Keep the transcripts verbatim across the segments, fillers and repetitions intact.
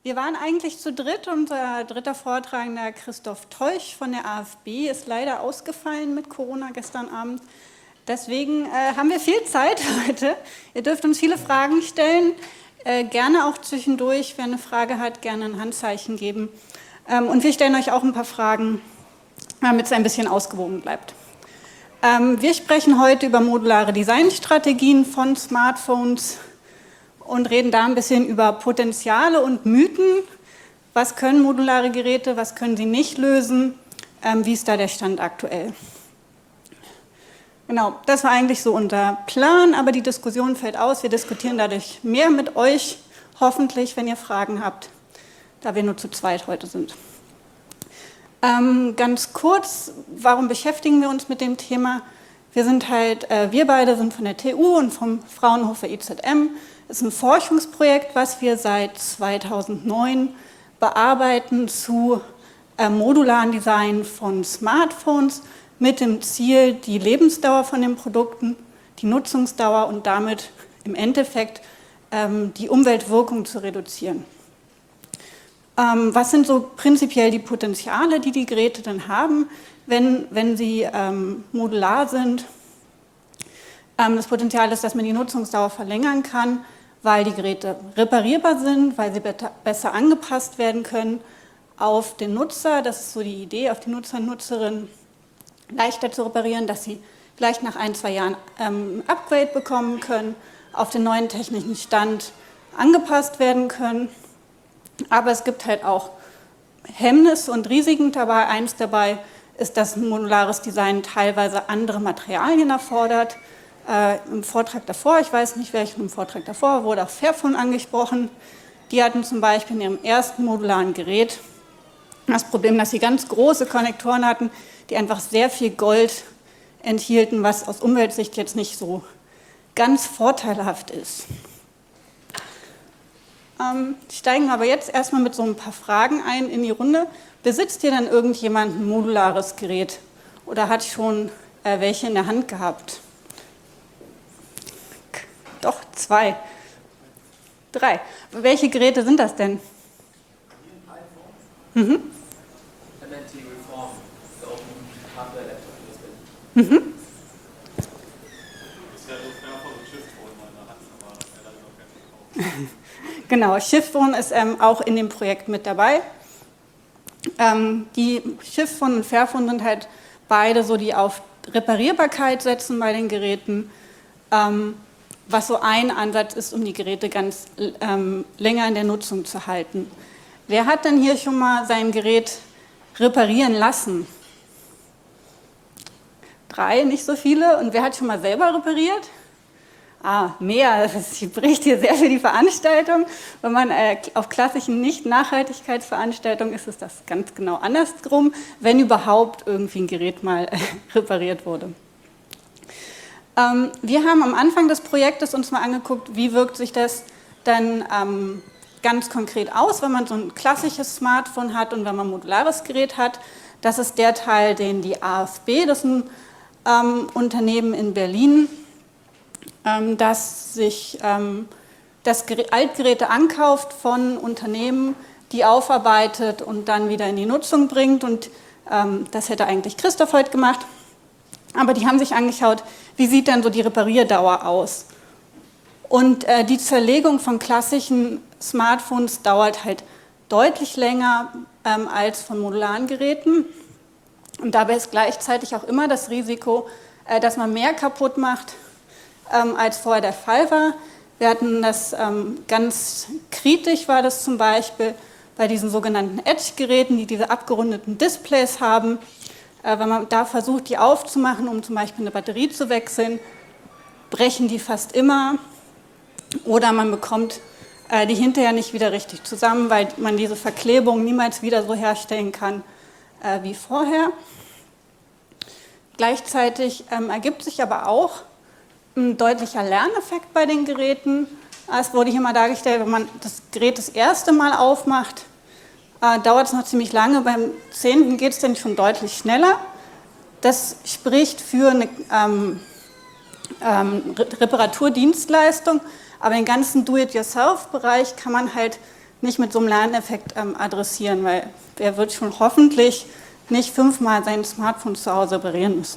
Wir waren eigentlich zu dritt. Unser dritter Vortragender, Christoph Teuch von der A F B, ist leider ausgefallen mit Corona gestern Abend. Deswegen äh, haben wir viel Zeit heute. Ihr dürft uns viele Fragen stellen. Äh, gerne auch zwischendurch, wer eine Frage hat, gerne ein Handzeichen geben. Ähm, und wir stellen euch auch ein paar Fragen, damit es ein bisschen ausgewogen bleibt. Ähm, wir sprechen heute über modulare Designstrategien von Smartphones und reden da ein bisschen über Potenziale und Mythen. Was können modulare Geräte, was können sie nicht lösen? Ähm, wie ist da der Stand aktuell? Genau, das war eigentlich so unser Plan, aber die Diskussion fällt aus. Wir diskutieren dadurch mehr mit euch, hoffentlich, wenn ihr Fragen habt, da wir nur zu zweit heute sind. Ähm, ganz kurz, warum beschäftigen wir uns mit dem Thema? Wir sind halt, äh, wir beide sind von der T U und vom Fraunhofer I Z M. Das ist ein Forschungsprojekt, was wir seit zweitausendneun bearbeiten zu äh, modularen Design von Smartphones mit dem Ziel, die Lebensdauer von den Produkten, die Nutzungsdauer und damit im Endeffekt ähm, die Umweltwirkung zu reduzieren. Ähm, was sind so prinzipiell die Potenziale, die die Geräte dann haben, wenn, wenn sie ähm, modular sind? Ähm, das Potenzial ist, dass man die Nutzungsdauer verlängern kann, weil die Geräte reparierbar sind, weil sie besser angepasst werden können auf den Nutzer. Das ist so die Idee, auf die Nutzer und Nutzerinnen leichter zu reparieren, dass sie vielleicht nach ein, zwei Jahren ähm, ein Upgrade bekommen können, auf den neuen technischen Stand angepasst werden können. Aber es gibt halt auch Hemmnisse und Risiken dabei. Eins dabei ist, dass ein modulares Design teilweise andere Materialien erfordert. Äh, Im Vortrag davor, ich weiß nicht welchen, im Vortrag davor wurde auch Fairphone angesprochen. Die hatten zum Beispiel in ihrem ersten modularen Gerät das Problem, dass sie ganz große Konnektoren hatten, die einfach sehr viel Gold enthielten, was aus Umweltsicht jetzt nicht so ganz vorteilhaft ist. Ähm, steigen wir aber jetzt erstmal mit so ein paar Fragen ein in die Runde. Besitzt hier dann irgendjemand ein modulares Gerät oder hat schon äh, welche in der Hand gehabt? Doch, zwei. Drei. Welche Geräte sind das denn? Mhm. Mhm. Genau, Shiftphone ist ähm, auch in dem Projekt mit dabei. Ähm, die Shiftphone und Fairphone sind halt beide so, die auf Reparierbarkeit setzen bei den Geräten, ähm, was so ein Ansatz ist, um die Geräte ganz ähm, länger in der Nutzung zu halten. Wer hat denn hier schon mal sein Gerät reparieren lassen? Drei, nicht so viele. Und wer hat schon mal selber repariert? Ah, mehr. Das spricht hier sehr für die Veranstaltung. Wenn man äh, auf klassischen Nicht-Nachhaltigkeitsveranstaltungen ist es das ganz genau andersrum, wenn überhaupt irgendwie ein Gerät mal äh, repariert wurde. Ähm, wir haben am Anfang des Projektes uns mal angeguckt, wie wirkt sich das dann ähm, ganz konkret aus, wenn man so ein klassisches Smartphone hat und wenn man ein modulares Gerät hat. Das ist der Teil, den die A F B, das ist ein ähm, Unternehmen in Berlin, ähm, das sich ähm, das Altgeräte ankauft von Unternehmen, die aufarbeitet und dann wieder in die Nutzung bringt. Und ähm, das hätte eigentlich Christoph heute gemacht. Aber die haben sich angeschaut, wie sieht dann so die Reparierdauer aus. Und äh, die Zerlegung von klassischen Smartphones dauert halt deutlich länger ähm, als von modularen Geräten. Und dabei ist gleichzeitig auch immer das Risiko, äh, dass man mehr kaputt macht, ähm, als vorher der Fall war. Wir hatten das ähm, ganz kritisch, war das zum Beispiel bei diesen sogenannten Edge-Geräten, die diese abgerundeten Displays haben. Äh, wenn man da versucht, die aufzumachen, um zum Beispiel eine Batterie zu wechseln, brechen die fast immer. Oder man bekommt äh, die hinterher nicht wieder richtig zusammen, weil man diese Verklebung niemals wieder so herstellen kann äh, wie vorher. Gleichzeitig ähm, ergibt sich aber auch ein deutlicher Lerneffekt bei den Geräten. Es wurde hier mal dargestellt, wenn man das Gerät das erste Mal aufmacht, äh, dauert es noch ziemlich lange. Beim zehnten geht es dann schon deutlich schneller. Das spricht für eine ähm, ähm, Reparaturdienstleistung. Aber den ganzen Do-it-yourself-Bereich kann man halt nicht mit so einem Lerneffekt ähm, adressieren, weil wer wird schon hoffentlich nicht fünfmal sein Smartphone zu Hause reparieren müssen.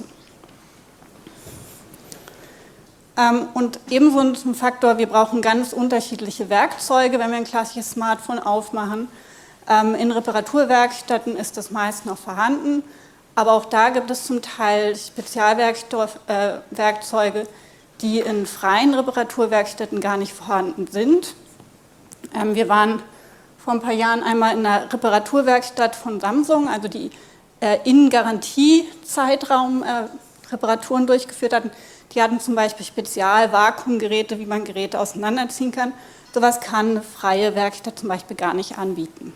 Ähm, und ebenso zum Faktor, wir brauchen ganz unterschiedliche Werkzeuge, wenn wir ein klassisches Smartphone aufmachen. Ähm, in Reparaturwerkstätten ist das meist noch vorhanden, aber auch da gibt es zum Teil Spezialwerkzeuge, äh, die in freien Reparaturwerkstätten gar nicht vorhanden sind. Ähm, wir waren vor ein paar Jahren einmal in einer Reparaturwerkstatt von Samsung, also die äh, in Garantiezeitraum äh, Reparaturen durchgeführt hatten. Die hatten zum Beispiel Spezial-Vakuumgeräte, wie man Geräte auseinanderziehen kann. Sowas kann eine freie Werkstatt zum Beispiel gar nicht anbieten.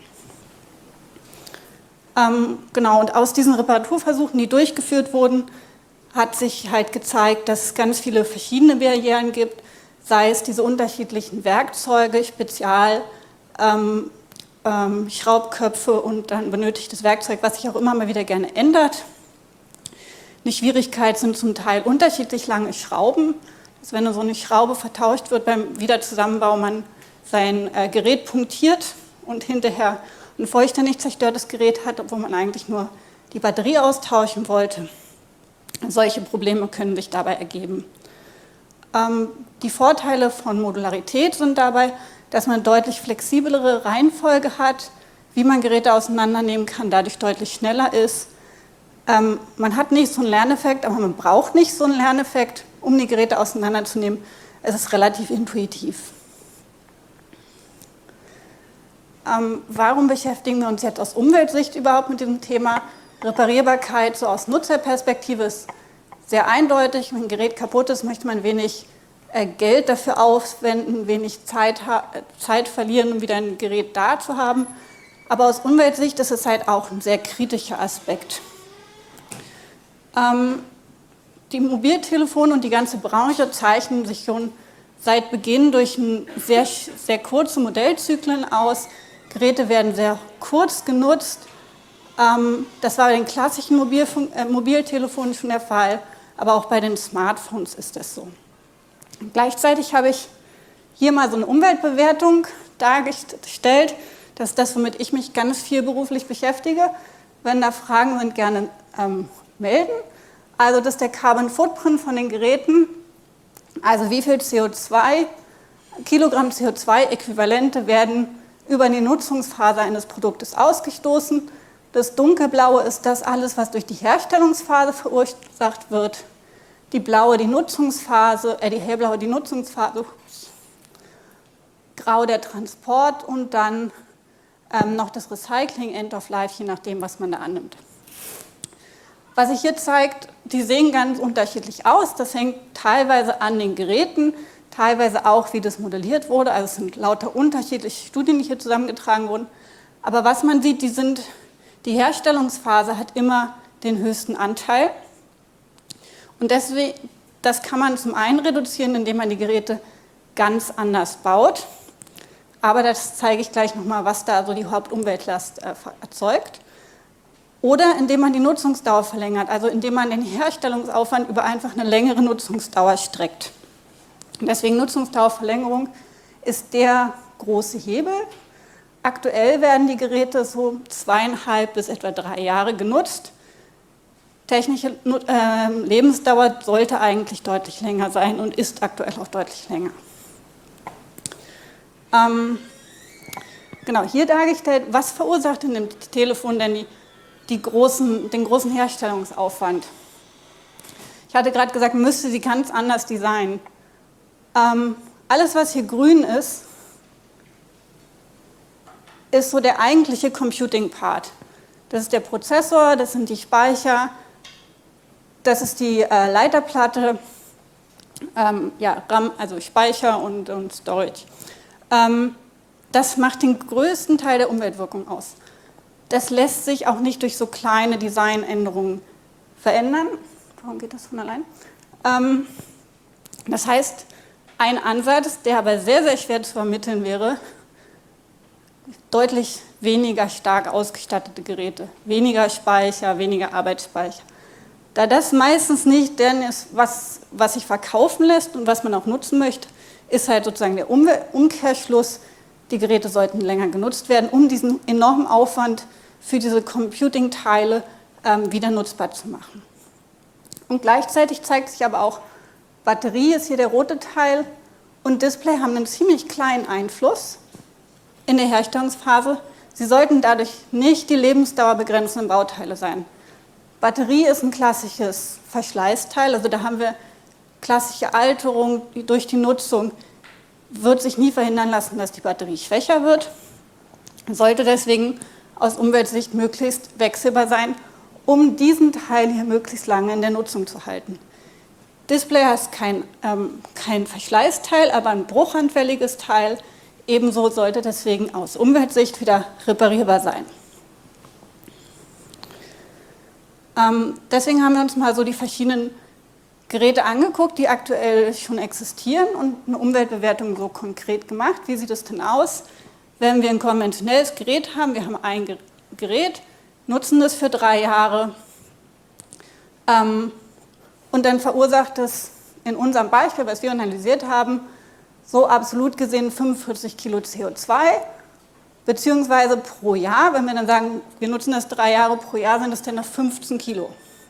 Ähm, genau, und aus diesen Reparaturversuchen, die durchgeführt wurden, hat sich halt gezeigt, dass es ganz viele verschiedene Barrieren gibt, sei es diese unterschiedlichen Werkzeuge, Spezial, ähm, ähm, Schraubköpfe und dann benötigtes Werkzeug, was sich auch immer mal wieder gerne ändert. Eine Schwierigkeit sind zum Teil unterschiedlich lange Schrauben, dass wenn so eine Schraube vertauscht wird beim Wiederzusammenbau, man sein äh, Gerät punktiert und hinterher ein feuchter, nicht zerstörtes Gerät hat, obwohl man eigentlich nur die Batterie austauschen wollte. Solche Probleme können sich dabei ergeben. Ähm, die Vorteile von Modularität sind dabei, dass man eine deutlich flexiblere Reihenfolge hat, wie man Geräte auseinandernehmen kann, dadurch deutlich schneller ist. Ähm, man hat nicht so einen Lerneffekt, aber man braucht nicht so einen Lerneffekt, um die Geräte auseinanderzunehmen. Es ist relativ intuitiv. Ähm, warum beschäftigen wir uns jetzt aus Umweltsicht überhaupt mit diesem Thema? Reparierbarkeit so aus Nutzerperspektive ist sehr eindeutig. Wenn ein Gerät kaputt ist, möchte man wenig äh, Geld dafür aufwenden, wenig Zeit, Zeit verlieren, um wieder ein Gerät da zu haben. Aber aus Umweltsicht ist es halt auch ein sehr kritischer Aspekt. Ähm, die Mobiltelefone und die ganze Branche zeichnen sich schon seit Beginn durch ein sehr, sehr kurze Modellzyklen aus. Geräte werden sehr kurz genutzt. Ähm, das war bei den klassischen Mobilfunk äh, Mobiltelefonen schon der Fall, aber auch bei den Smartphones ist das so. Gleichzeitig habe ich hier mal so eine Umweltbewertung dargestellt. Das ist das, womit ich mich ganz viel beruflich beschäftige. Wenn da Fragen sind, gerne ähm, melden. Also das ist der Carbon Footprint von den Geräten. Also wie viel C O zwei, Kilogramm C O zwei Äquivalente werden über die Nutzungsphase eines Produktes ausgestoßen. Das dunkelblaue ist das alles, was durch die Herstellungsphase verursacht wird. Die blaue die Nutzungsphase, äh die hellblaue die Nutzungsphase, grau der Transport und dann ähm, noch das Recycling, End of Life, je nachdem, was man da annimmt. Was sich hier zeigt, die sehen ganz unterschiedlich aus. Das hängt teilweise an den Geräten, teilweise auch, wie das modelliert wurde. Also es sind lauter unterschiedliche Studien, die hier zusammengetragen wurden. Aber was man sieht, die, sind, die Herstellungsphase hat immer den höchsten Anteil. Und deswegen, das kann man zum einen reduzieren, indem man die Geräte ganz anders baut. Aber das zeige ich gleich nochmal, was da so die Hauptumweltlast äh, erzeugt. Oder indem man die Nutzungsdauer verlängert, also indem man den Herstellungsaufwand über einfach eine längere Nutzungsdauer streckt. Und deswegen Nutzungsdauerverlängerung ist der große Hebel. Aktuell werden die Geräte so zweieinhalb bis etwa drei Jahre genutzt. Technische äh, Lebensdauer sollte eigentlich deutlich länger sein und ist aktuell auch deutlich länger. Ähm, genau, hier dargestellt, was verursacht in dem Telefon denn die Die großen, den großen Herstellungsaufwand. Ich hatte gerade gesagt, man müsste sie ganz anders designen. Ähm, alles, was hier grün ist, ist so der eigentliche Computing-Part. Das ist der Prozessor, das sind die Speicher, das ist die äh, Leiterplatte, ähm, ja, RAM, also Speicher und, und Storage. Ähm, das macht den größten Teil der Umweltwirkung aus. Das lässt sich auch nicht durch so kleine Designänderungen verändern. Warum geht das von allein? Ähm, das heißt, ein Ansatz, der aber sehr, sehr schwer zu vermitteln wäre, deutlich weniger stark ausgestattete Geräte, weniger Speicher, weniger Arbeitsspeicher. Da das meistens nicht denn ist, was, was sich verkaufen lässt und was man auch nutzen möchte, ist halt sozusagen der Umkehrschluss, die Geräte sollten länger genutzt werden, um diesen enormen Aufwand für diese Computing-Teile ähm, wieder nutzbar zu machen. Und gleichzeitig zeigt sich aber auch, Batterie ist hier der rote Teil und Display haben einen ziemlich kleinen Einfluss in der Herstellungsphase. Sie sollten dadurch nicht die Lebensdauer begrenzenden Bauteile sein. Batterie ist ein klassisches Verschleißteil, also da haben wir klassische Alterung durch die Nutzung, wird sich nie verhindern lassen, dass die Batterie schwächer wird, sollte deswegen aus Umweltsicht möglichst wechselbar sein, um diesen Teil hier möglichst lange in der Nutzung zu halten. Display ist kein, ähm, kein Verschleißteil, aber ein bruchanfälliges Teil. Ebenso sollte deswegen aus Umweltsicht wieder reparierbar sein. Ähm, deswegen haben wir uns mal so die verschiedenen Geräte angeguckt, die aktuell schon existieren und eine Umweltbewertung so konkret gemacht. Wie sieht es denn aus, wenn wir ein konventionelles Gerät haben? Wir haben ein Gerät, nutzen das für drei Jahre ähm, und dann verursacht es in unserem Beispiel, was wir analysiert haben, so absolut gesehen fünfundvierzig Kilo C O zwei, beziehungsweise pro Jahr, wenn wir dann sagen, wir nutzen das drei Jahre pro Jahr, sind es dann noch fünfzehn Kilo.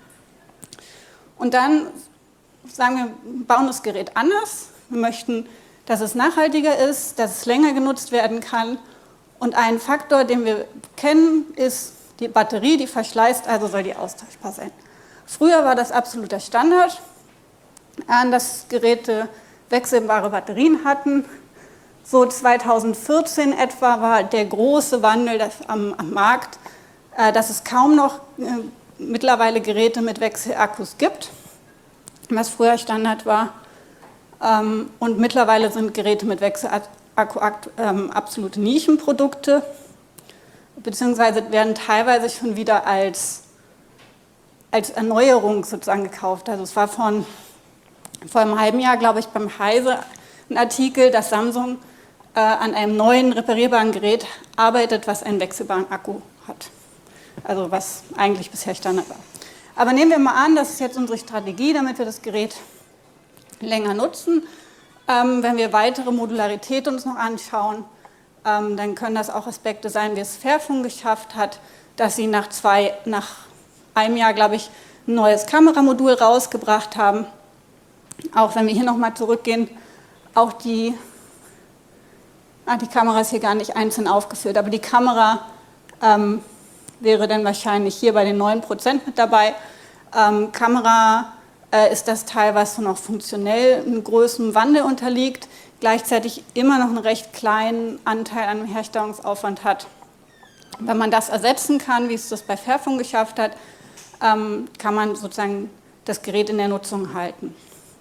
Und dann sagen wir, bauen das Gerät anders, wir möchten, dass es nachhaltiger ist, dass es länger genutzt werden kann und ein Faktor, den wir kennen, ist die Batterie, die verschleißt, also soll die austauschbar sein. Früher war das absoluter Standard, dass Geräte wechselbare Batterien hatten. So zweitausendvierzehn etwa war der große Wandel am, am Markt, dass es kaum noch äh, mittlerweile Geräte mit Wechselakkus gibt, was früher Standard war. Ähm, und mittlerweile sind Geräte mit Wechselakku ähm, absolute Nischenprodukte, beziehungsweise werden teilweise schon wieder als, als Erneuerung sozusagen gekauft. Also es war von, vor einem halben Jahr, glaube ich, beim Heise ein Artikel, dass Samsung äh, an einem neuen reparierbaren Gerät arbeitet, was einen wechselbaren Akku hat. Also was eigentlich bisher Standard war. Aber nehmen wir mal an, das ist jetzt unsere Strategie, damit wir das Gerät länger nutzen. Ähm, wenn wir weitere Modularität uns noch anschauen, ähm, dann können das auch Aspekte sein, wie es Fairphone geschafft hat, dass sie nach, zwei, nach einem Jahr, glaube ich, ein neues Kameramodul rausgebracht haben. Auch wenn wir hier nochmal zurückgehen, auch die, ah, die Kamera ist hier gar nicht einzeln aufgeführt, aber die Kamera ähm, wäre dann wahrscheinlich hier bei den neun Prozent mit dabei. Ähm, Kamera äh, ist das Teil, was so noch funktionell einem größeren Wandel unterliegt, gleichzeitig immer noch einen recht kleinen Anteil an Herstellungsaufwand hat. Wenn man das ersetzen kann, wie es das bei Fairphone geschafft hat, ähm, kann man sozusagen das Gerät in der Nutzung halten.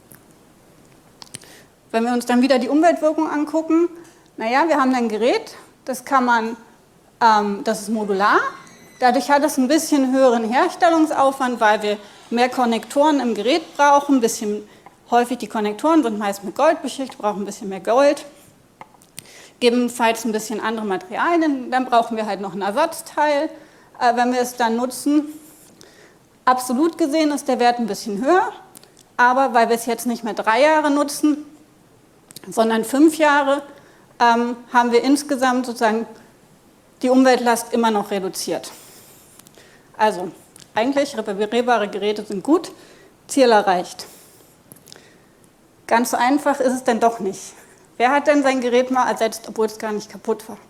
Wenn wir uns dann wieder die Umweltwirkung angucken, naja, wir haben ein Gerät, das kann man, ähm, das ist modular, dadurch hat es ein bisschen höheren Herstellungsaufwand, weil wir mehr Konnektoren im Gerät brauchen, ein bisschen häufig die Konnektoren sind meist mit Gold beschichtet, brauchen ein bisschen mehr Gold, gegebenenfalls ein bisschen andere Materialien, dann brauchen wir halt noch ein Ersatzteil, äh, wenn wir es dann nutzen. Absolut gesehen ist der Wert ein bisschen höher, aber weil wir es jetzt nicht mehr drei Jahre nutzen, sondern fünf Jahre, ähm, haben wir insgesamt sozusagen die Umweltlast immer noch reduziert. Also eigentlich reparierbare Geräte sind gut, Ziel erreicht. Ganz so einfach ist es denn doch nicht. Wer hat denn sein Gerät mal ersetzt, obwohl es gar nicht kaputt war?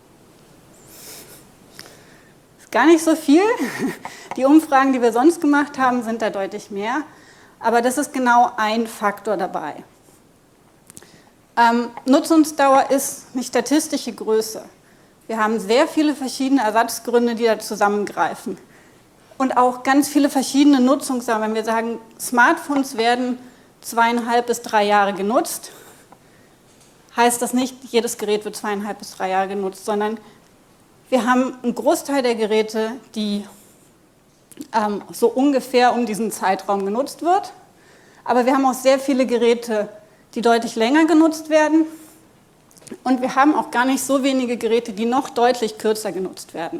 Ist gar nicht so viel. Die Umfragen, die wir sonst gemacht haben, sind da deutlich mehr. Aber das ist genau ein Faktor dabei. Ähm, Nutzungsdauer ist eine statistische Größe. Wir haben sehr viele verschiedene Ersatzgründe, die da zusammengreifen. Und auch ganz viele verschiedene Nutzungsdauer. Wenn wir sagen, Smartphones werden zweieinhalb bis drei Jahre genutzt, heißt das nicht, jedes Gerät wird zweieinhalb bis drei Jahre genutzt, sondern wir haben einen Großteil der Geräte, die ähm, so ungefähr um diesen Zeitraum genutzt wird. Aber wir haben auch sehr viele Geräte, die deutlich länger genutzt werden. Und wir haben auch gar nicht so wenige Geräte, die noch deutlich kürzer genutzt werden.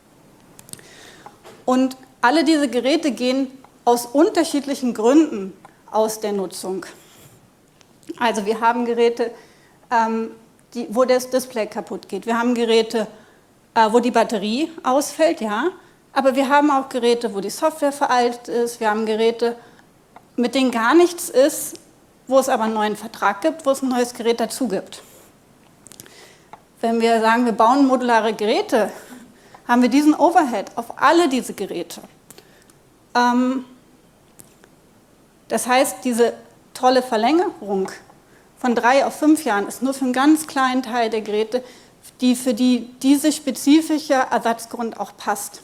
Und alle diese Geräte gehen aus unterschiedlichen Gründen aus der Nutzung. Also wir haben Geräte, ähm, die, wo das Display kaputt geht. Wir haben Geräte, äh, wo die Batterie ausfällt, ja, aber wir haben auch Geräte, wo die Software veraltet ist. Wir haben Geräte, mit denen gar nichts ist, wo es aber einen neuen Vertrag gibt, wo es ein neues Gerät dazu gibt. Wenn wir sagen, wir bauen modulare Geräte, haben wir diesen Overhead auf alle diese Geräte. Ähm, das heißt, diese tolle Verlängerung von drei auf fünf Jahren ist nur für einen ganz kleinen Teil der Geräte, die für die diese spezifische Ersatzgrund auch passt.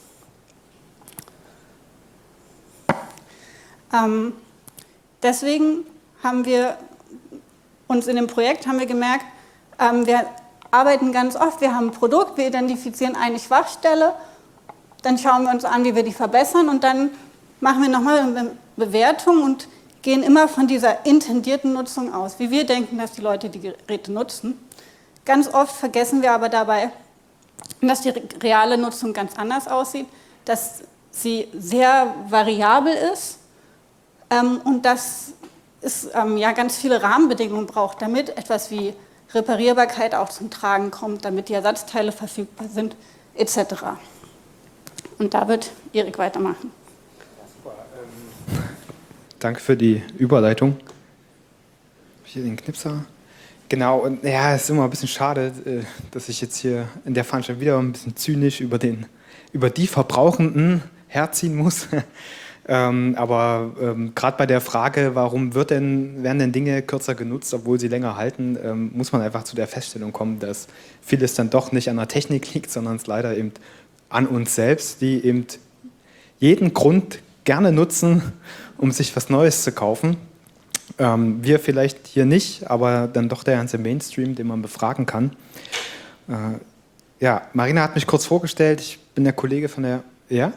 Ähm, deswegen haben wir uns in dem Projekt haben wir gemerkt, ähm, wir arbeiten ganz oft, wir haben ein Produkt, wir identifizieren eine Schwachstelle, dann schauen wir uns an, wie wir die verbessern und dann machen wir nochmal eine Bewertung und gehen immer von dieser intendierten Nutzung aus, wie wir denken, dass die Leute die Geräte nutzen. Ganz oft vergessen wir aber dabei, dass die reale Nutzung ganz anders aussieht, dass sie sehr variabel ist ähm, und dass es ähm, ja ganz viele Rahmenbedingungen braucht, damit etwas wie Reparierbarkeit auch zum Tragen kommt, damit die Ersatzteile verfügbar sind, et cetera. Und da wird Erik weitermachen. Super. Ähm, danke für die Überleitung. Hier den Knipser. Genau, und ja, es ist immer ein bisschen schade, dass ich jetzt hier in der Veranstaltung wieder ein bisschen zynisch über, den, über die Verbrauchenden herziehen muss. Ähm, aber ähm, gerade bei der Frage, warum wird denn, werden denn Dinge kürzer genutzt, obwohl sie länger halten, ähm, muss man einfach zu der Feststellung kommen, dass vieles dann doch nicht an der Technik liegt, sondern es leider eben an uns selbst, die eben jeden Grund gerne nutzen, um sich was Neues zu kaufen. Ähm, wir vielleicht hier nicht, aber dann doch der ganze Mainstream, den man befragen kann. Äh, ja, Marina hat mich kurz vorgestellt, ich bin der Kollege von der... Ja?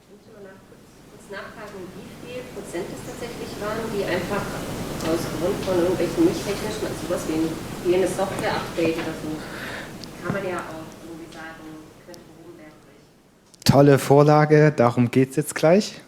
Die einfach aus Grund von irgendwelchen nicht technischen, also sowas wie eine Software-Update oder so, kann man ja auch irgendwie sagen, könnte Hohenberg durch. Tolle Vorlage, darum geht es jetzt gleich.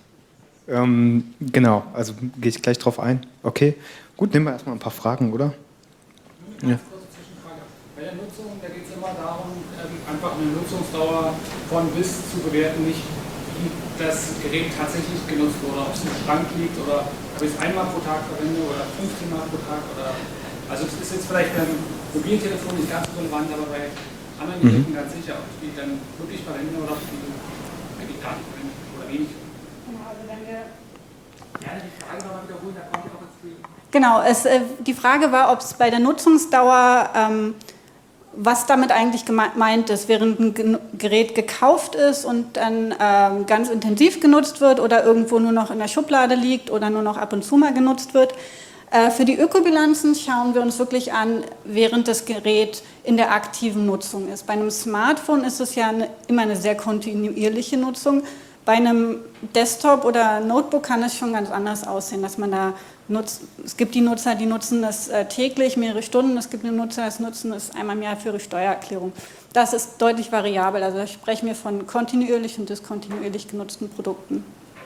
Ähm, genau, also gehe ich gleich drauf ein. Okay, gut, nehmen wir erstmal ein paar Fragen, oder? Eine ganz kurze Zwischenfrage. Bei der Nutzung, da geht es immer darum, einfach eine Nutzungsdauer von bis zu bewerten, nicht wie das Gerät tatsächlich genutzt wurde, ob es im Schrank liegt oder ob ich es einmal pro Tag verwende oder fünfzehn Mal pro Tag. Oder, also es ist jetzt vielleicht beim Mobiltelefon nicht ganz so relevant, aber bei anderen Geräten mhm. ganz sicher, ob ich die dann wirklich verwende oder ob ich die wirklich gar nicht verwende oder wenig. Genau, also wenn wir Gerne die Frage nochmal wiederholen, da kommt ja auch ins Spiel. Genau, es, äh, die Frage war, ob es bei der Nutzungsdauer, ähm, was damit eigentlich gemeint ist, während ein Gerät gekauft ist und dann ähm, ganz intensiv genutzt wird oder irgendwo nur noch in der Schublade liegt oder nur noch ab und zu mal genutzt wird. Äh, für die Ökobilanzen schauen wir uns wirklich an, während das Gerät in der aktiven Nutzung ist. Bei einem Smartphone ist es ja eine, immer eine sehr kontinuierliche Nutzung. Bei einem Desktop oder Notebook kann es schon ganz anders aussehen, dass man da nutzt. Es gibt die Nutzer, die nutzen das äh, täglich, mehrere Stunden. Es gibt die Nutzer, die nutzen es einmal im Jahr für ihre Steuererklärung. Das ist deutlich variabel. Also da sprechen wir von kontinuierlich und diskontinuierlich genutzten Produkten.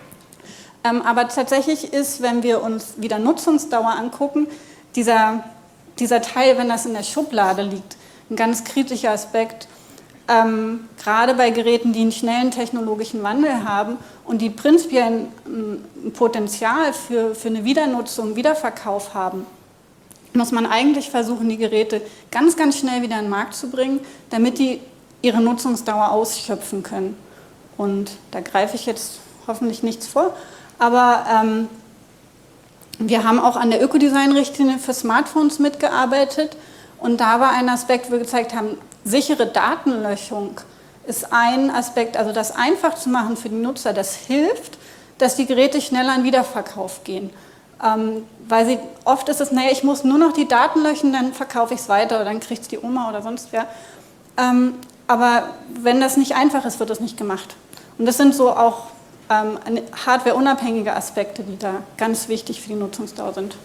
Ähm, aber tatsächlich ist, wenn wir uns wieder Nutzungsdauer angucken, dieser, dieser Teil, wenn das in der Schublade liegt, ein ganz kritischer Aspekt. Ähm, gerade bei Geräten, die einen schnellen technologischen Wandel haben und die prinzipiell ein, ein Potenzial für, für eine Wiedernutzung, Wiederverkauf haben, muss man eigentlich versuchen, die Geräte ganz, ganz schnell wieder in den Markt zu bringen, damit die ihre Nutzungsdauer ausschöpfen können. Und da greife ich jetzt hoffentlich nichts vor, aber ähm, wir haben auch an der Ökodesign-Richtlinie für Smartphones mitgearbeitet und da war ein Aspekt, wo wir gezeigt haben, sichere Datenlöschung ist ein Aspekt, also das einfach zu machen für die Nutzer, das hilft, dass die Geräte schneller in Wiederverkauf gehen. Ähm, weil sie, oft ist es, naja, ich muss nur noch die Daten löschen, dann verkaufe ich es weiter oder dann kriegt es die Oma oder sonst wer. Ähm, aber wenn das nicht einfach ist, wird es nicht gemacht. Und das sind so auch ähm, hardwareunabhängige Aspekte, die da ganz wichtig für die Nutzungsdauer sind.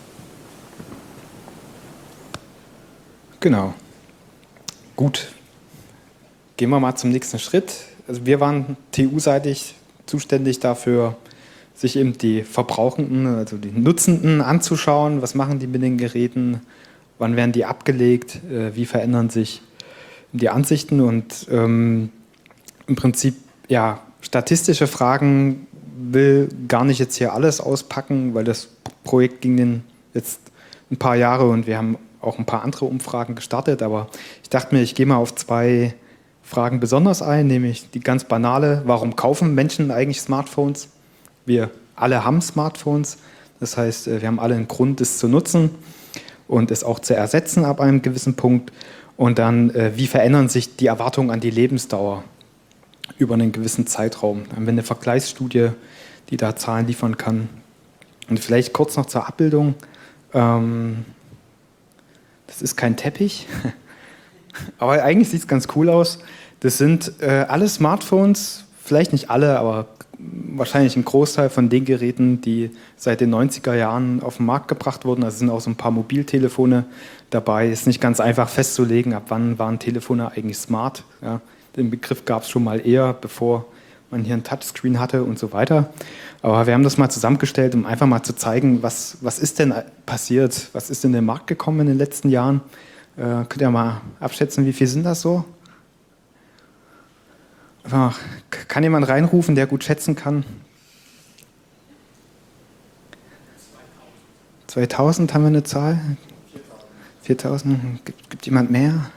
Genau. Gut, gehen wir mal zum nächsten Schritt. Also wir waren T U-seitig zuständig dafür, sich eben die Verbrauchenden, also die Nutzenden anzuschauen, was machen die mit den Geräten wann werden die abgelegt, äh, wie verändern sich die Ansichten und ähm, im Prinzip, ja, statistische Fragen will gar nicht jetzt hier alles auspacken, weil das Projekt ging dann jetzt ein paar Jahre und wir haben auch ein paar andere Umfragen gestartet, aber ich dachte mir, ich gehe mal auf zwei Fragen besonders ein, nämlich die ganz banale, warum kaufen Menschen eigentlich Smartphones? Wir alle haben Smartphones, das heißt, wir haben alle einen Grund, es zu nutzen und es auch zu ersetzen ab einem gewissen Punkt. Und dann, wie verändern sich die Erwartungen an die Lebensdauer über einen gewissen Zeitraum? Dann haben wir eine Vergleichsstudie, die da Zahlen liefern kann. Und vielleicht kurz noch zur Abbildung. Ähm, das ist kein Teppich, aber eigentlich sieht es ganz cool aus. Das sind äh, alle Smartphones, vielleicht nicht alle, aber wahrscheinlich ein Großteil von den Geräten, die seit den neunziger Jahren auf den Markt gebracht wurden. Also sind auch so ein paar Mobiltelefone dabei. Ist nicht ganz einfach festzulegen, ab wann waren Telefone eigentlich smart. Ja, den Begriff gab es schon mal eher, bevor man hier ein Touchscreen hatte und so weiter. Aber wir haben das mal zusammengestellt, um einfach mal zu zeigen, was, was ist denn passiert, was ist in den Markt gekommen in den letzten Jahren. Äh, könnt ihr mal abschätzen, wie viel sind das so? Einfach, kann jemand reinrufen, der gut schätzen kann? zweitausend haben wir eine Zahl? viertausend? Gibt, gibt jemand mehr?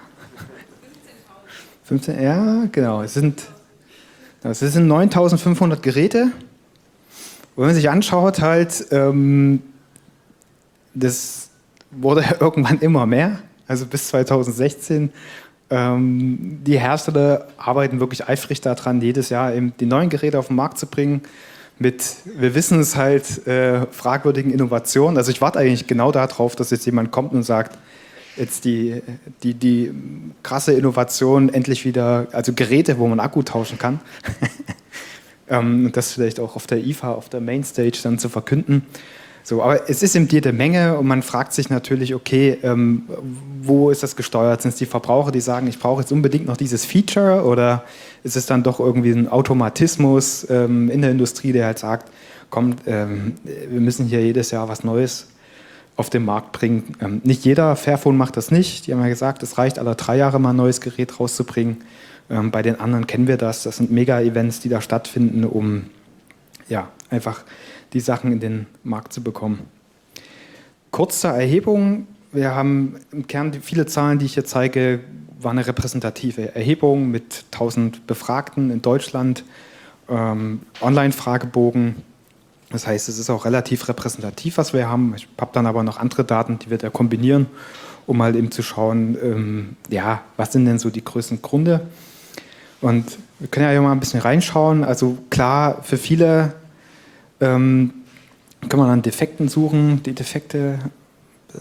fünfzehn? Ja, genau. Es sind, es sind neuntausendfünfhundert Geräte. Und wenn man sich anschaut, halt, ähm, das wurde irgendwann immer mehr. Also bis zweitausendsechzehn. Ähm, die Hersteller arbeiten wirklich eifrig daran, jedes Jahr eben die neuen Geräte auf den Markt zu bringen. Mit, wir wissen es halt, äh, fragwürdigen Innovationen. Also ich warte eigentlich genau darauf, dass jetzt jemand kommt und sagt, jetzt die, die, die krasse Innovation endlich wieder, also Geräte, wo man Akku tauschen kann. ähm, und das vielleicht auch auf der I F A, auf der Mainstage dann zu verkünden. So, aber es ist eben jede Menge und man fragt sich natürlich, okay, ähm, wo ist das gesteuert? Sind es die Verbraucher, die sagen, ich brauche jetzt unbedingt noch dieses Feature, oder ist es dann doch irgendwie ein Automatismus ähm, in der Industrie, der halt sagt, komm, ähm, wir müssen hier jedes Jahr was Neues auf den Markt bringen. Ähm, nicht jeder Fairphone macht das nicht. Die haben ja gesagt, es reicht alle drei Jahre mal ein neues Gerät rauszubringen. Ähm, bei den anderen kennen wir das. Das sind Mega-Events, die da stattfinden, um ja, einfach die Sachen in den Markt zu bekommen. Kurz zur Erhebung. Wir haben im Kern viele Zahlen, die ich hier zeige, war eine repräsentative Erhebung mit tausend Befragten in Deutschland, ähm, Online-Fragebogen. Das heißt, es ist auch relativ repräsentativ, was wir haben. Ich habe dann aber noch andere Daten, die wir da kombinieren, um halt eben zu schauen, ähm, ja, was sind denn so die größten Gründe. Und wir können ja hier mal ein bisschen reinschauen. Also klar, für viele ähm, kann man an Defekten suchen. Die Defekte, äh,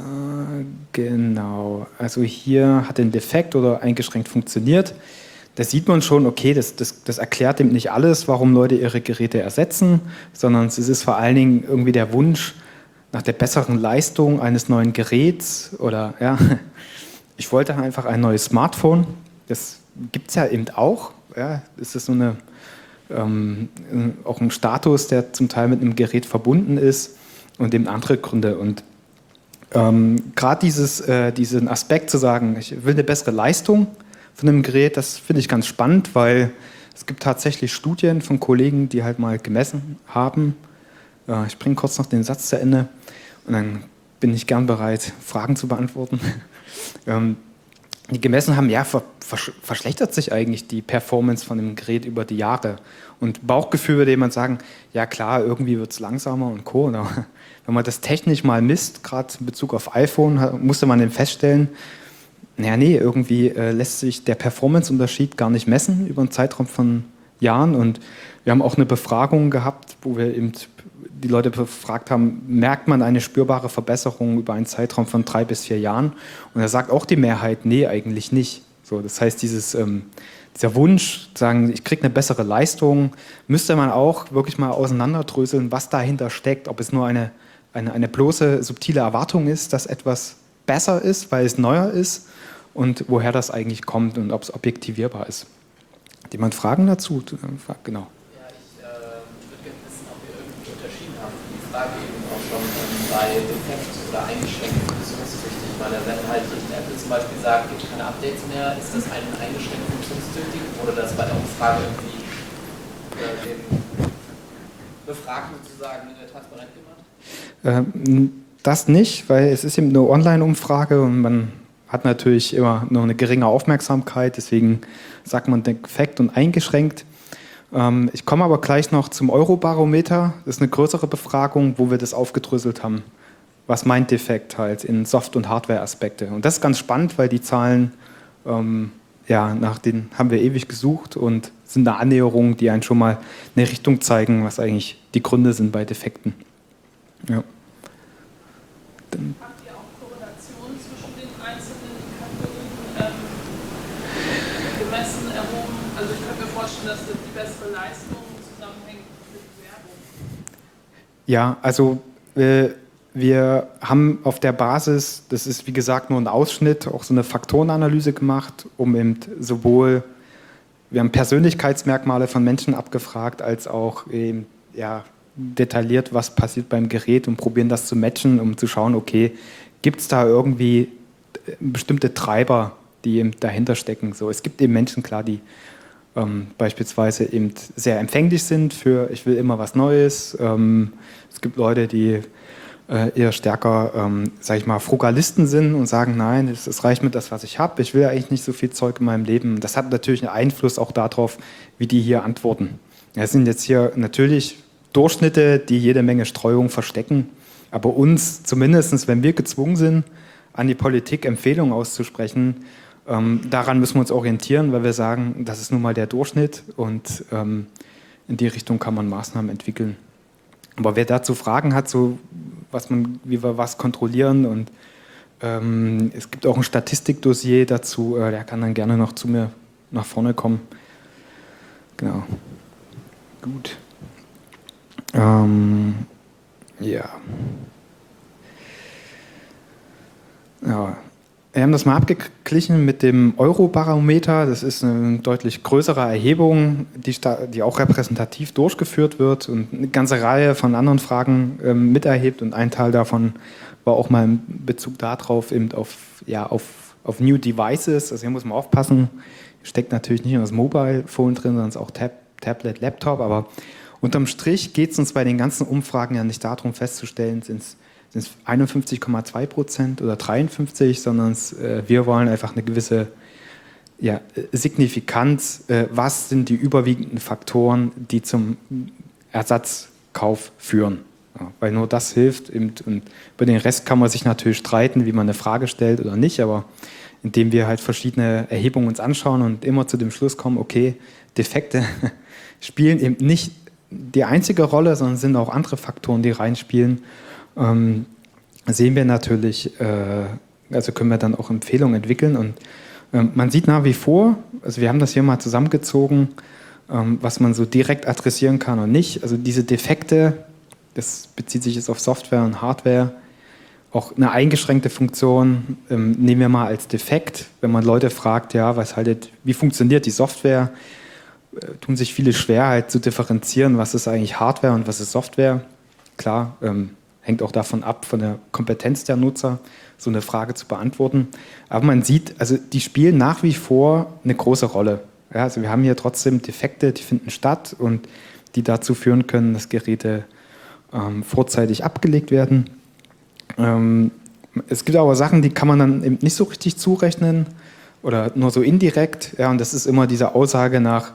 genau. Also hier hat ein Defekt oder eingeschränkt funktioniert. Da sieht man schon, okay, das, das, das erklärt eben nicht alles, warum Leute ihre Geräte ersetzen, sondern es ist vor allen Dingen irgendwie der Wunsch nach der besseren Leistung eines neuen Geräts oder, ja, ich wollte einfach ein neues Smartphone. Das gibt es ja eben auch. Ja, das ist so eine, ähm, auch ein Status, der zum Teil mit einem Gerät verbunden ist und eben andere Gründe. Und ähm, gerade dieses, äh, diesen Aspekt zu sagen, ich will eine bessere Leistung von einem Gerät, das finde ich ganz spannend, weil es gibt tatsächlich Studien von Kollegen, die halt mal gemessen haben. Äh, ich bringe kurz noch den Satz zu Ende und dann bin ich gern bereit, Fragen zu beantworten. ähm, die gemessen haben, ja, ver, vers, verschlechtert sich eigentlich die Performance von dem Gerät über die Jahre. Und Bauchgefühl würde jemand sagen, ja klar, irgendwie wird es langsamer und Co. Oder wenn man das technisch mal misst, gerade in Bezug auf iPhone, musste man dann feststellen, naja, nee, irgendwie äh, lässt sich der Performance-Unterschied gar nicht messen über einen Zeitraum von Jahren. Und wir haben auch eine Befragung gehabt, wo wir eben die Leute befragt haben, merkt man eine spürbare Verbesserung über einen Zeitraum von drei bis vier Jahren? Und da sagt auch die Mehrheit, nee, eigentlich nicht. So, das heißt, dieses, ähm, dieser Wunsch, zu sagen, ich kriege eine bessere Leistung, müsste man auch wirklich mal auseinanderdröseln, was dahinter steckt. Ob es nur eine, eine, eine bloße, subtile Erwartung ist, dass etwas besser ist, weil es neuer ist, und woher das eigentlich kommt und ob es objektivierbar ist. Hat jemand Fragen dazu? Genau. Ja, ich äh, würde gerne wissen, ob wir irgendwie unterschieden haben. Die Frage eben auch schon ähm, bei Defekt oder eingeschränkten Funktionspflichtigkeit. meine, wenn halt Apple zum Beispiel sagt, gibt keine Updates mehr, ist das ein eingeschränkt funktionstüchtig? Wurde das bei der Umfrage irgendwie äh, den Befragten sozusagen äh, transparent gemacht? Ähm, das nicht, weil es ist eben eine Online-Umfrage und man hat natürlich immer noch eine geringe Aufmerksamkeit, deswegen sagt man defekt und eingeschränkt. Ähm, ich komme aber gleich noch zum Eurobarometer, das ist eine größere Befragung, wo wir das aufgedröselt haben. Was meint defekt halt in Soft- und Hardware-Aspekte. Und das ist ganz spannend, weil die Zahlen, ähm, ja, nach denen haben wir ewig gesucht und sind eine Annäherung, die einen schon mal eine Richtung zeigen, was eigentlich die Gründe sind bei Defekten. Ja. Dann Habt ihr auch Korrelationen zwischen den einzelnen Kategorien ähm, gemessen, erhoben? Also ich könnte mir vorstellen, dass die bessere Leistung zusammenhängt mit Werbung. Ja, also äh, wir haben auf der Basis, das ist wie gesagt nur ein Ausschnitt, auch so eine Faktorenanalyse gemacht, um eben sowohl, wir haben Persönlichkeitsmerkmale von Menschen abgefragt, als auch eben, ja, detailliert, was passiert beim Gerät und probieren das zu matchen, um zu schauen, okay, gibt es da irgendwie bestimmte Treiber, die eben dahinter stecken. So, es gibt eben Menschen, klar, die ähm, beispielsweise eben sehr empfänglich sind für, ich will immer was Neues. Ähm, es gibt Leute, die äh, eher stärker, ähm, sag ich mal, Frugalisten sind und sagen, nein, es, es reicht mir das, was ich habe. Ich will eigentlich nicht so viel Zeug in meinem Leben. Das hat natürlich einen Einfluss auch darauf, wie die hier antworten. Es sind jetzt hier natürlich Durchschnitte, die jede Menge Streuung verstecken. Aber uns, zumindest wenn wir gezwungen sind, an die Politik Empfehlungen auszusprechen, ähm, daran müssen wir uns orientieren, weil wir sagen, das ist nun mal der Durchschnitt und ähm, in die Richtung kann man Maßnahmen entwickeln. Aber wer dazu Fragen hat, so was man, wie wir was kontrollieren und ähm, es gibt auch ein Statistikdossier dazu, äh, der kann dann gerne noch zu mir nach vorne kommen. Genau. Gut. Ähm, ja. Ja. Wir haben das mal abgeglichen mit dem Eurobarometer. Das ist eine deutlich größere Erhebung, die, die auch repräsentativ durchgeführt wird und eine ganze Reihe von anderen Fragen ähm, miterhebt. Und ein Teil davon war auch mal in Bezug darauf, eben auf, ja, auf, auf New Devices. Also hier muss man aufpassen. Hier steckt natürlich nicht nur das Mobile Phone drin, sondern es ist auch Tab, Tablet, Laptop. Aber unterm Strich geht es uns bei den ganzen Umfragen ja nicht darum festzustellen, sind es sind es einundfünfzig Komma zwei Prozent oder dreiundfünfzig, sondern es, äh, wir wollen einfach eine gewisse ja, Signifikanz. Äh, was sind die überwiegenden Faktoren, die zum Ersatzkauf führen? Ja, weil nur das hilft. Eben, und über den Rest kann man sich natürlich streiten, wie man eine Frage stellt oder nicht, aber indem wir halt verschiedene Erhebungen uns anschauen und immer zu dem Schluss kommen, okay, Defekte spielen eben nicht die einzige Rolle, sondern sind auch andere Faktoren, die reinspielen. Ähm, sehen wir natürlich, äh, also können wir dann auch Empfehlungen entwickeln und ähm, man sieht nach wie vor, also wir haben das hier mal zusammengezogen, ähm, was man so direkt adressieren kann und nicht, also diese Defekte, das bezieht sich jetzt auf Software und Hardware, auch eine eingeschränkte Funktion ähm, nehmen wir mal als defekt, wenn man Leute fragt, ja, was haltet, wie funktioniert die Software, äh, tun sich viele schwer halt zu differenzieren, was ist eigentlich Hardware und was ist Software, klar, ähm, hängt auch davon ab, von der Kompetenz der Nutzer, so eine Frage zu beantworten. Aber man sieht, also die spielen nach wie vor eine große Rolle. Ja, also wir haben hier trotzdem Defekte, die finden statt und die dazu führen können, dass Geräte ähm, vorzeitig abgelegt werden. Ähm, es gibt aber Sachen, die kann man dann eben nicht so richtig zurechnen oder nur so indirekt. Ja, und das ist immer diese Aussage nach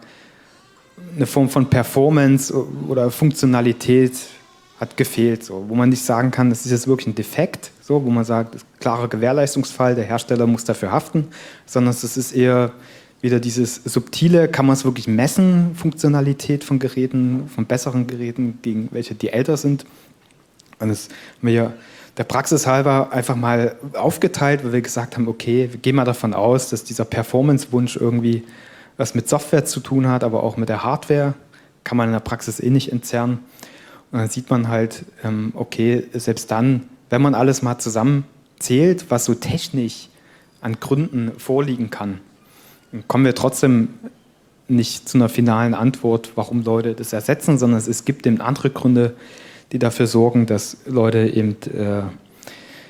einer Form von Performance oder Funktionalität, hat gefehlt, so, wo man nicht sagen kann, das ist jetzt wirklich ein Defekt, so, wo man sagt, das ist ein klarer Gewährleistungsfall, der Hersteller muss dafür haften, sondern es ist eher wieder dieses subtile, kann man es wirklich messen, Funktionalität von Geräten, von besseren Geräten gegen welche, die älter sind. Und das haben wir ja der Praxis halber einfach mal aufgeteilt, weil wir gesagt haben, okay, wir gehen mal davon aus, dass dieser Performance-Wunsch irgendwie was mit Software zu tun hat, aber auch mit der Hardware, kann man in der Praxis eh nicht entzerren. Und dann sieht man halt, okay, selbst dann, wenn man alles mal zusammenzählt, was so technisch an Gründen vorliegen kann, kommen wir trotzdem nicht zu einer finalen Antwort, warum Leute das ersetzen, sondern es gibt eben andere Gründe, die dafür sorgen, dass Leute eben äh,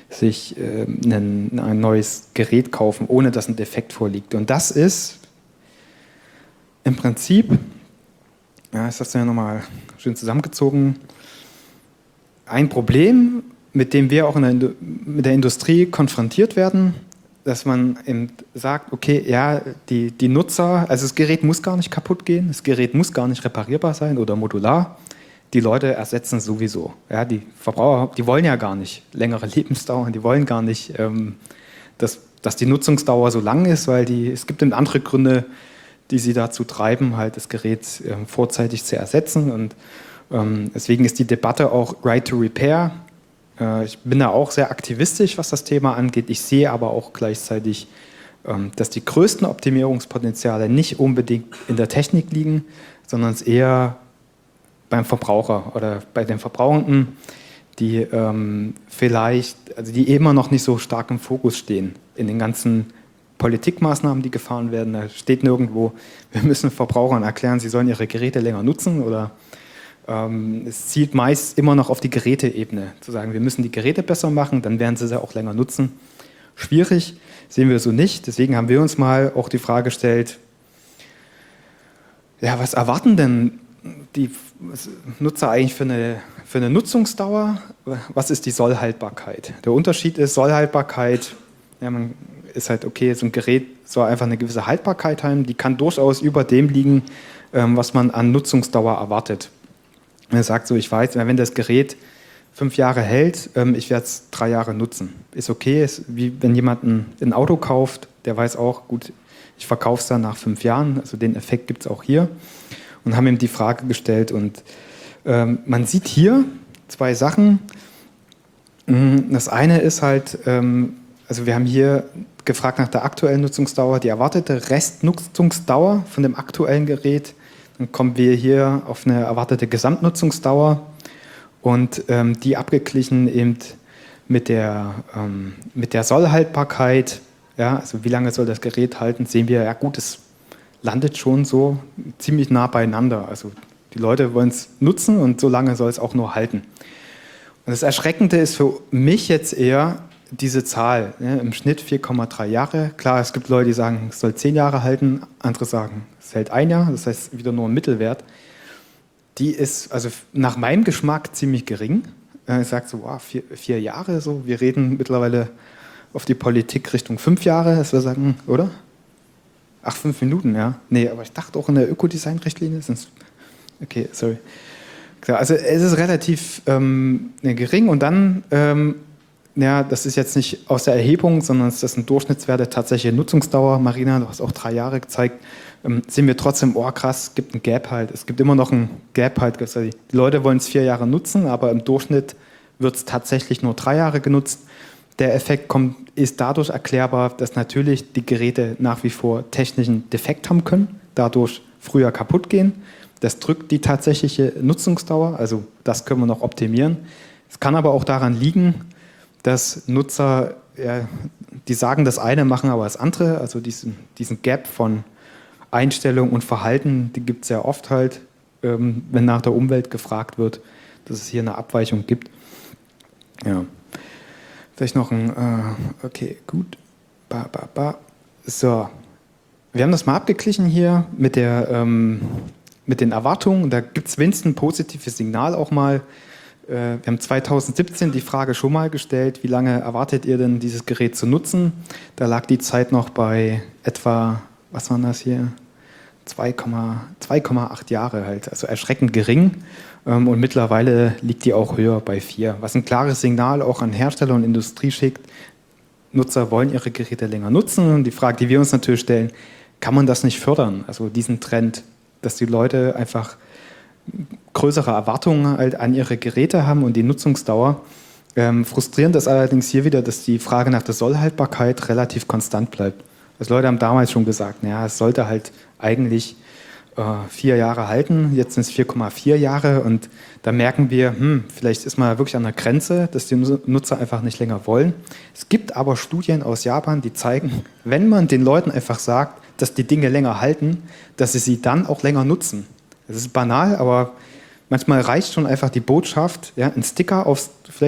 sich äh, ein, ein neues Gerät kaufen, ohne dass ein Defekt vorliegt. Und das ist im Prinzip, ja, das hast du ja nochmal schön zusammengezogen, ein Problem, mit dem wir auch in der, mit der Industrie konfrontiert werden, dass man eben sagt, okay, ja, die, die Nutzer, also das Gerät muss gar nicht kaputt gehen, das Gerät muss gar nicht reparierbar sein oder modular. Die Leute ersetzen es sowieso. Ja, die Verbraucher, die wollen ja gar nicht längere Lebensdauer, die wollen gar nicht, ähm, dass, dass die Nutzungsdauer so lang ist, weil die, es gibt eben andere Gründe, die sie dazu treiben, halt das Gerät ähm, vorzeitig zu ersetzen. Und ähm, deswegen ist die Debatte auch Right to Repair. Äh, ich bin da auch sehr aktivistisch, was das Thema angeht. Ich sehe aber auch gleichzeitig, ähm, dass die größten Optimierungspotenziale nicht unbedingt in der Technik liegen, sondern es eher beim Verbraucher oder bei den Verbrauchenden, die ähm, vielleicht, also die immer noch nicht so stark im Fokus stehen in den ganzen Politikmaßnahmen, die gefahren werden. Da steht nirgendwo, wir müssen Verbrauchern erklären, sie sollen ihre Geräte länger nutzen, oder ähm, es zielt meist immer noch auf die Geräteebene, zu sagen, wir müssen die Geräte besser machen, dann werden sie sie auch länger nutzen. Schwierig, sehen wir so nicht. Deswegen haben wir uns mal auch die Frage gestellt, ja, was erwarten denn die Nutzer eigentlich für eine, für eine Nutzungsdauer? Was ist die Sollhaltbarkeit? Der Unterschied ist, Sollhaltbarkeit, ja, man ist halt, okay, so ein Gerät soll einfach eine gewisse Haltbarkeit haben, die kann durchaus über dem liegen, ähm, was man an Nutzungsdauer erwartet. Er sagt so, ich weiß, wenn das Gerät fünf Jahre hält, ähm, ich werde es drei Jahre nutzen. Ist okay, ist wie wenn jemand ein, ein Auto kauft, der weiß auch, gut, ich verkaufe es dann nach fünf Jahren, also den Effekt gibt es auch hier. Und haben ihm die Frage gestellt. Und ähm, man sieht hier zwei Sachen. Das eine ist halt, ähm, also wir haben hier gefragt nach der aktuellen Nutzungsdauer, die erwartete Restnutzungsdauer von dem aktuellen Gerät. Dann kommen wir hier auf eine erwartete Gesamtnutzungsdauer und ähm, die abgeglichen eben mit der, ähm, mit der Sollhaltbarkeit. Ja, also wie lange soll das Gerät halten, sehen wir, ja gut, es landet schon so ziemlich nah beieinander. Also die Leute wollen es nutzen und so lange soll es auch nur halten. Und das Erschreckende ist für mich jetzt eher diese Zahl, ne, im Schnitt vier Komma drei Jahre. Klar, es gibt Leute, die sagen, es soll zehn Jahre halten, andere sagen, es hält ein Jahr, das heißt wieder nur ein Mittelwert. Die ist also nach meinem Geschmack ziemlich gering. Ich sage so, wow, vier, vier Jahre, so. Wir reden mittlerweile auf die Politik Richtung fünf Jahre, dass wir sagen, oder? Ach, fünf Minuten, ja. Nee, aber ich dachte auch in der Ökodesign-Richtlinie sind es. Okay, sorry. Also es ist relativ ähm, gering und dann, ähm, ja, das ist jetzt nicht aus der Erhebung, sondern das sind Durchschnittswerte, tatsächliche Nutzungsdauer. Marina, du hast auch drei Jahre gezeigt. Ähm, sehen wir trotzdem, oh krass, es gibt ein Gap halt. Es gibt immer noch ein Gap halt. Die Leute wollen es vier Jahre nutzen, aber im Durchschnitt wird es tatsächlich nur drei Jahre genutzt. Der Effekt kommt, ist dadurch erklärbar, dass natürlich die Geräte nach wie vor technischen Defekt haben können, dadurch früher kaputt gehen. Das drückt die tatsächliche Nutzungsdauer, also das können wir noch optimieren. Es kann aber auch daran liegen, dass Nutzer, ja, die sagen das eine, machen aber das andere, also diesen, diesen Gap von Einstellung und Verhalten, die gibt es ja oft halt, ähm, wenn nach der Umwelt gefragt wird, dass es hier eine Abweichung gibt. Ja. Vielleicht noch ein, äh, okay, gut. Ba, ba, ba. So, wir haben das mal abgeglichen hier mit, der, ähm, mit den Erwartungen. Da gibt es wenigstens ein positives Signal auch mal. Äh, wir haben zweitausendsiebzehn die Frage schon mal gestellt, wie lange erwartet ihr denn, dieses Gerät zu nutzen? Da lag die Zeit noch bei etwa, was waren das hier? zwei Komma acht Jahre halt, also erschreckend gering. Und mittlerweile liegt die auch höher bei vier, was ein klares Signal auch an Hersteller und Industrie schickt. Nutzer wollen ihre Geräte länger nutzen. Und die Frage, die wir uns natürlich stellen, kann man das nicht fördern? Also diesen Trend, dass die Leute einfach größere Erwartungen halt an ihre Geräte haben und die Nutzungsdauer. Ähm, frustrierend ist allerdings hier wieder, dass die Frage nach der Sollhaltbarkeit relativ konstant bleibt. Also Leute haben damals schon gesagt, naja, es sollte halt eigentlich äh, vier Jahre halten, jetzt sind es vier Komma vier Jahre und da merken wir, hm, vielleicht ist man wirklich an der Grenze, dass die Nutzer einfach nicht länger wollen. Es gibt aber Studien aus Japan, die zeigen, wenn man den Leuten einfach sagt, dass die Dinge länger halten, dass sie sie dann auch länger nutzen. Das ist banal, aber manchmal reicht schon einfach die Botschaft, ja, ein Sticker aufs, vielleicht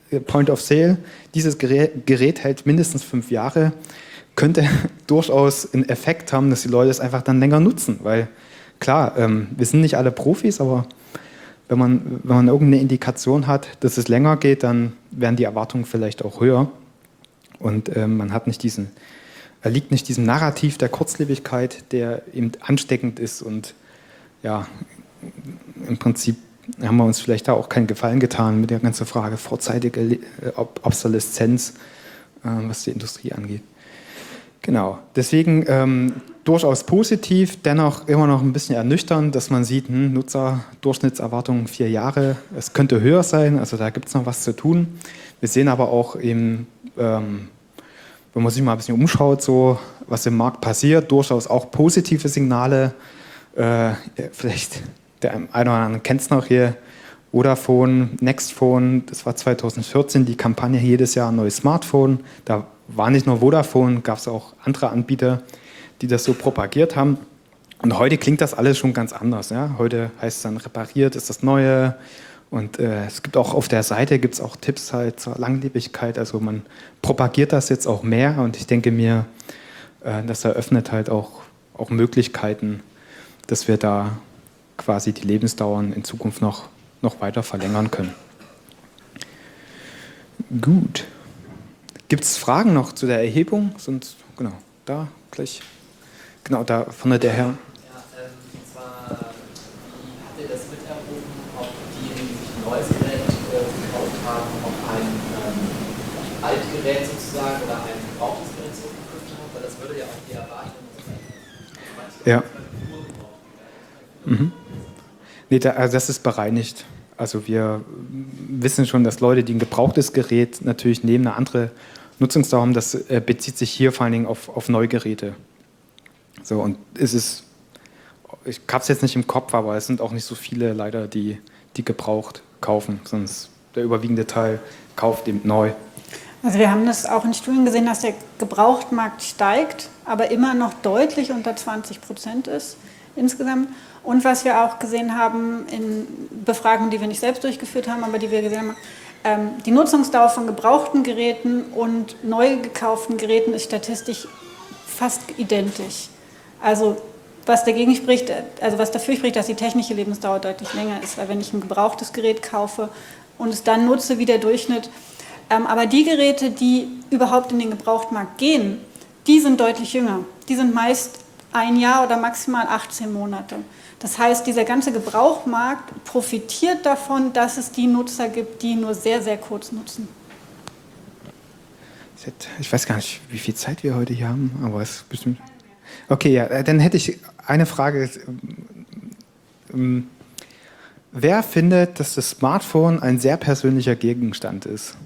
Point of Sale, dieses Gerät, Gerät hält mindestens fünf Jahre, könnte durchaus einen Effekt haben, dass die Leute es einfach dann länger nutzen. Weil klar, ähm, wir sind nicht alle Profis, aber wenn man, wenn man irgendeine Indikation hat, dass es länger geht, dann werden die Erwartungen vielleicht auch höher. Und ähm, man hat nicht diesen, erliegt nicht diesem Narrativ der Kurzlebigkeit, der eben ansteckend ist. Und ja, im Prinzip haben wir uns vielleicht da auch keinen Gefallen getan mit der ganzen Frage vorzeitige äh, Obsoleszenz, äh, was die Industrie angeht. Genau, deswegen ähm, durchaus positiv, dennoch immer noch ein bisschen ernüchternd, dass man sieht, hm, Nutzerdurchschnittserwartung vier Jahre, es könnte höher sein, also da gibt es noch was zu tun. Wir sehen aber auch eben, ähm, wenn man sich mal ein bisschen umschaut, so, was im Markt passiert, durchaus auch positive Signale. Äh, vielleicht der eine oder andere kennt es noch hier, Vodafone, Nextphone, das war zweitausendvierzehn, die Kampagne jedes Jahr ein neues Smartphone. Da war nicht nur Vodafone, gab es auch andere Anbieter, die das so propagiert haben. Und heute klingt das alles schon ganz anders. Ja? Heute heißt es dann, repariert ist das Neue. Und äh, es gibt auch auf der Seite gibt's auch Tipps halt zur Langlebigkeit. Also man propagiert das jetzt auch mehr. Und ich denke mir, äh, das eröffnet halt auch, auch Möglichkeiten, dass wir da quasi die Lebensdauern in Zukunft noch, noch weiter verlängern können. Gut. Gibt es Fragen noch zu der Erhebung? Sonst, genau, da gleich. Genau, da vorne der Herr. Ja, ähm, und zwar, wie habt ihr das miterhoben, ob diejenigen, die sich ein neues Gerät äh, gekauft haben, ob ein ähm, Altgerät sozusagen oder ein gebrauchtes Gerät zurückgegriffen haben? Weil das würde ja auch die Erwartung sein. Ja. Mhm. Nee, da, also das ist bereinigt. Also wir wissen schon, dass Leute, die ein gebrauchtes Gerät natürlich neben eine andere Nutzungsdauer haben, das äh, bezieht sich hier vor allen Dingen auf, auf Neugeräte. So, und es ist, ich habe es jetzt nicht im Kopf, aber es sind auch nicht so viele leider, die, die gebraucht kaufen, sonst der überwiegende Teil kauft eben neu. Also wir haben das auch in Studien gesehen, dass der Gebrauchtmarkt steigt, aber immer noch deutlich unter zwanzig Prozent ist insgesamt. Und was wir auch gesehen haben in Befragungen, die wir nicht selbst durchgeführt haben, aber die wir gesehen haben, ähm, die Nutzungsdauer von gebrauchten Geräten und neu gekauften Geräten ist statistisch fast identisch. Also was dagegen spricht, also was dafür spricht, dass die technische Lebensdauer deutlich länger ist, weil wenn ich ein gebrauchtes Gerät kaufe und es dann nutze wie der Durchschnitt, ähm, aber die Geräte, die überhaupt in den Gebrauchtmarkt gehen, die sind deutlich jünger. Die sind meist ein Jahr oder maximal achtzehn Monate. Das heißt, dieser ganze Gebrauchmarkt profitiert davon, dass es die Nutzer gibt, die nur sehr, sehr kurz nutzen. Ich weiß gar nicht, wie viel Zeit wir heute hier haben, aber es ist bestimmt... Okay, ja, dann hätte ich eine Frage. Wer findet, dass das Smartphone ein sehr persönlicher Gegenstand ist?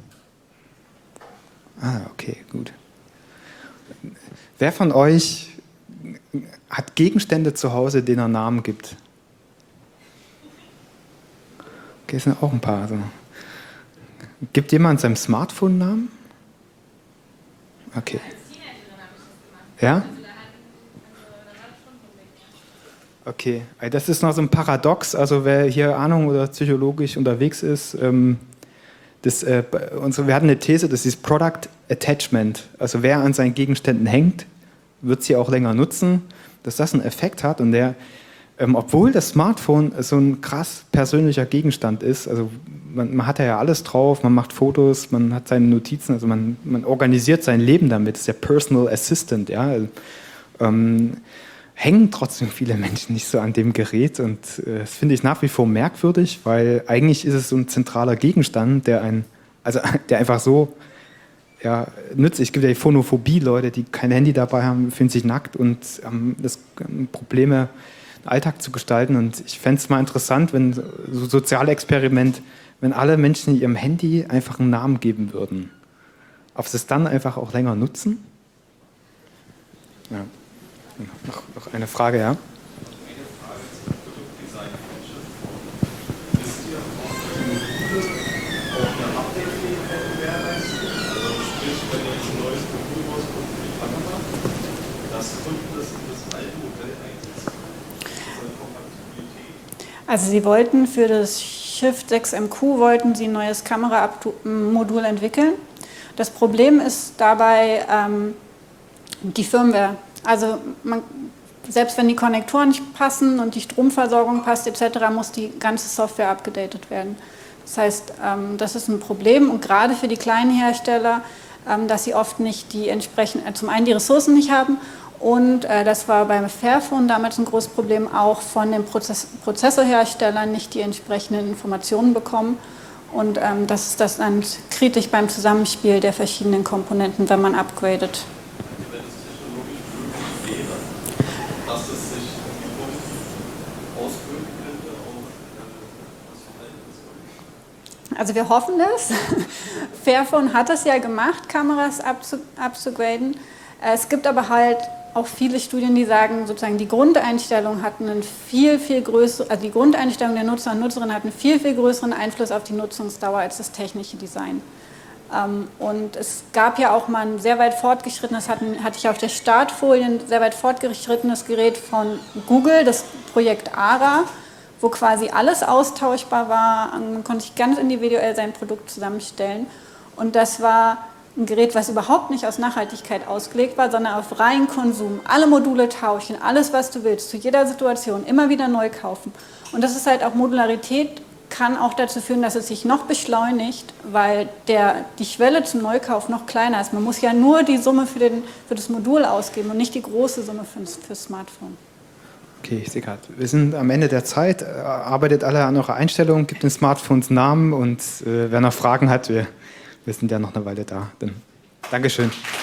Ah, okay, gut. Wer von euch hat Gegenstände zu Hause, denen er Namen gibt? Okay, es sind auch ein paar. Also. Gibt jemand seinem Smartphone einen Namen? Okay. Ja? Okay, das ist noch so ein Paradox. Also wer hier Ahnung oder psychologisch unterwegs ist, ähm, das, äh, unsere, wir hatten eine These, das ist Product Attachment. Also wer an seinen Gegenständen hängt, wird sie auch länger nutzen, dass das einen Effekt hat. Und der, ähm, obwohl das Smartphone so ein krass persönlicher Gegenstand ist, also man, man hat ja alles drauf, man macht Fotos, man hat seine Notizen, also man, man organisiert sein Leben damit, das ist der Personal Assistant, ja. Ähm, hängen trotzdem viele Menschen nicht so an dem Gerät und äh, das finde ich nach wie vor merkwürdig, weil eigentlich ist es so ein zentraler Gegenstand, der ein, also der einfach so ja, nützlich. Es gibt ja die Phonophobie, Leute, die kein Handy dabei haben, fühlen sich nackt und haben das ähm, Probleme, den Alltag zu gestalten. Und ich fände es mal interessant, wenn so ein Sozialexperiment, wenn alle Menschen ihrem Handy einfach einen Namen geben würden. Ob sie es dann einfach auch länger nutzen? Ja. Noch, noch eine Frage, ja? Eine Frage zum Produktdesign. Wisst ihr, ob die Module auch eine Update-Fähigkeit gewährleisten? Also sprich, wenn jetzt ein neues Modul rauskommt für die Kamera, dass Kunden das in das alte Modell einsetzen. Das ist eine Kompatibilität. Also Sie wollten für das Shift sechs M Q wollten sie ein neues Kameramodul entwickeln. Das Problem ist dabei ähm, die Firmware. Also man, selbst wenn die Konnektoren nicht passen und die Stromversorgung passt et cetera, muss die ganze Software abgedatet werden. Das heißt, ähm, das ist ein Problem und gerade für die kleinen Hersteller, ähm, dass sie oft nicht die entsprechenden, äh, zum einen die Ressourcen nicht haben und äh, das war beim Fairphone damals ein großes Problem, auch von den Prozess Prozessorherstellern nicht die entsprechenden Informationen bekommen. Und ähm, das ist das dann kritisch beim Zusammenspiel der verschiedenen Komponenten, wenn man upgradet. Wenn es technologisch möglich wäre, dass es sich irgendwie positiv auswirken könnte auf äh, das Verhalten des Kunden? Also wir hoffen das. Fairphone hat es ja gemacht, Kameras abzu abzugraden. Es gibt aber halt auch viele Studien, die sagen, sozusagen die Grundeinstellung hat einen viel, viel größeren, also die Grundeinstellung der Nutzer und Nutzerinnen hat einen viel, viel größeren Einfluss auf die Nutzungsdauer als das technische Design. Und es gab ja auch mal ein sehr weit fortgeschrittenes, hatte ich auf der Startfolie ein sehr weit fortgeschrittenes Gerät von Google, das Projekt ARA, wo quasi alles austauschbar war, man konnte sich ganz individuell sein Produkt zusammenstellen. Und das war ein Gerät, was überhaupt nicht aus Nachhaltigkeit ausgelegt war, sondern auf reinen Konsum. Alle Module tauschen, alles, was du willst, zu jeder Situation, immer wieder neu kaufen. Und das ist halt auch Modularität, kann auch dazu führen, dass es sich noch beschleunigt, weil der, die Schwelle zum Neukauf noch kleiner ist. Man muss ja nur die Summe für, den, für das Modul ausgeben und nicht die große Summe für das Smartphone. Okay, ich sehe gerade, wir sind am Ende der Zeit. Arbeitet alle an eurer Einstellung, gibt den Smartphones Namen und äh, wer noch Fragen hat, wir, wir sind ja noch eine Weile da. Dann, Dankeschön.